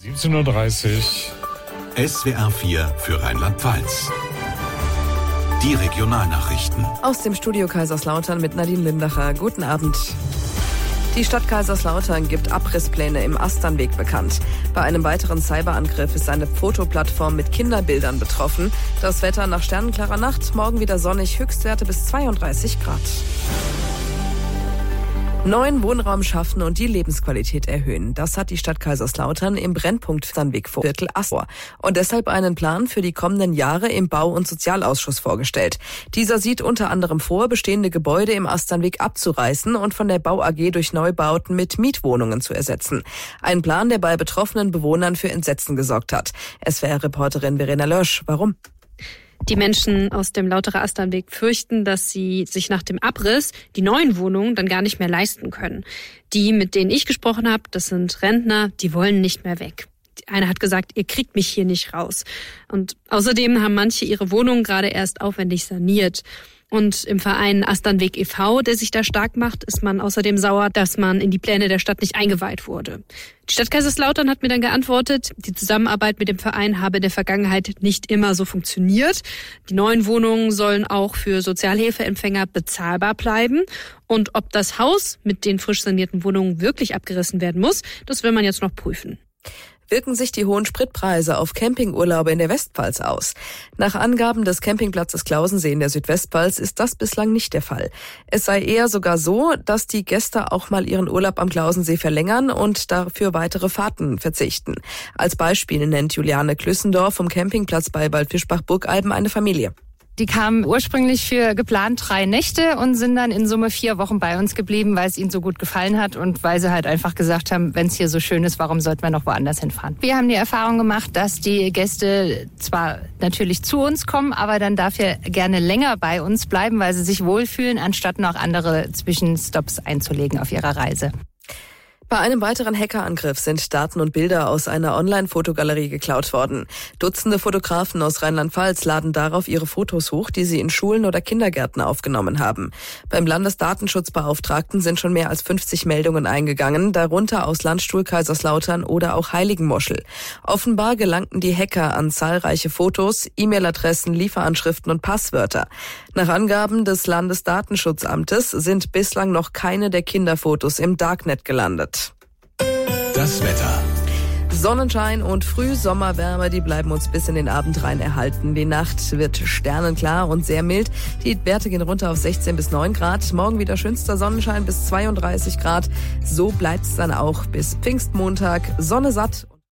17:30 Uhr. SWR 4 für Rheinland-Pfalz. Die Regionalnachrichten. Aus dem Studio Kaiserslautern mit Nadine Lindacher. Guten Abend. Die Stadt Kaiserslautern gibt Abrisspläne im Asternweg bekannt. Bei einem weiteren Cyberangriff ist eine Fotoplattform mit Kinderbildern betroffen. Das Wetter nach sternenklarer Nacht, morgen wieder sonnig, Höchstwerte bis 32 Grad. Neuen Wohnraum schaffen und die Lebensqualität erhöhen. Das hat die Stadt Kaiserslautern im Brennpunkt Asternweg-Viertel vor und deshalb einen Plan für die kommenden Jahre im Bau- und Sozialausschuss vorgestellt. Dieser sieht unter anderem vor, bestehende Gebäude im Asternweg abzureißen und von der Bau AG durch Neubauten mit Mietwohnungen zu ersetzen. Ein Plan, der bei betroffenen Bewohnern für Entsetzen gesorgt hat. SWR-Reporterin Verena Lösch, warum? Die Menschen aus dem Lauterer Asternweg fürchten, dass sie sich nach dem Abriss die neuen Wohnungen dann gar nicht mehr leisten können. Die, mit denen ich gesprochen habe, das sind Rentner, die wollen nicht mehr weg. Einer hat gesagt, ihr kriegt mich hier nicht raus. Und außerdem haben manche ihre Wohnungen gerade erst aufwendig saniert. Und im Verein Asternweg e.V., der sich da stark macht, ist man außerdem sauer, dass man in die Pläne der Stadt nicht eingeweiht wurde. Die Stadt Kaiserslautern hat mir dann geantwortet, die Zusammenarbeit mit dem Verein habe in der Vergangenheit nicht immer so funktioniert. Die neuen Wohnungen sollen auch für Sozialhilfeempfänger bezahlbar bleiben. Und ob das Haus mit den frisch sanierten Wohnungen wirklich abgerissen werden muss, das will man jetzt noch prüfen. Wirken sich die hohen Spritpreise auf Campingurlaube in der Westpfalz aus? Nach Angaben des Campingplatzes Klausensee in der Südwestpfalz ist das bislang nicht der Fall. Es sei eher sogar so, dass die Gäste auch mal ihren Urlaub am Klausensee verlängern und dafür weitere Fahrten verzichten. Als Beispiel nennt Juliane Klüssendorf vom Campingplatz bei Waldfischbach-Burgalben eine Familie. Die kamen ursprünglich für geplant 3 Nächte und sind dann in Summe 4 Wochen bei uns geblieben, weil es ihnen so gut gefallen hat und weil sie halt einfach gesagt haben, wenn es hier so schön ist, warum sollten wir noch woanders hinfahren? Wir haben die Erfahrung gemacht, dass die Gäste zwar natürlich zu uns kommen, aber dann dafür gerne länger bei uns bleiben, weil sie sich wohlfühlen, anstatt noch andere Zwischenstopps einzulegen auf ihrer Reise. Bei einem weiteren Hackerangriff sind Daten und Bilder aus einer Online-Fotogalerie geklaut worden. Dutzende Fotografen aus Rheinland-Pfalz laden darauf ihre Fotos hoch, die sie in Schulen oder Kindergärten aufgenommen haben. Beim Landesdatenschutzbeauftragten sind schon mehr als 50 Meldungen eingegangen, darunter aus Landstuhl Kaiserslautern oder auch Heiligenmoschel. Offenbar gelangten die Hacker an zahlreiche Fotos, E-Mail-Adressen, Lieferanschriften und Passwörter. Nach Angaben des Landesdatenschutzamtes sind bislang noch keine der Kinderfotos im Darknet gelandet. Das Wetter. Sonnenschein und Frühsommerwärme, die bleiben uns bis in den Abend rein erhalten. Die Nacht wird sternenklar und sehr mild. Die Werte gehen runter auf 16 bis 9 Grad. Morgen wieder schönster Sonnenschein bis 32 Grad. So bleibt's dann auch bis Pfingstmontag. Sonne satt.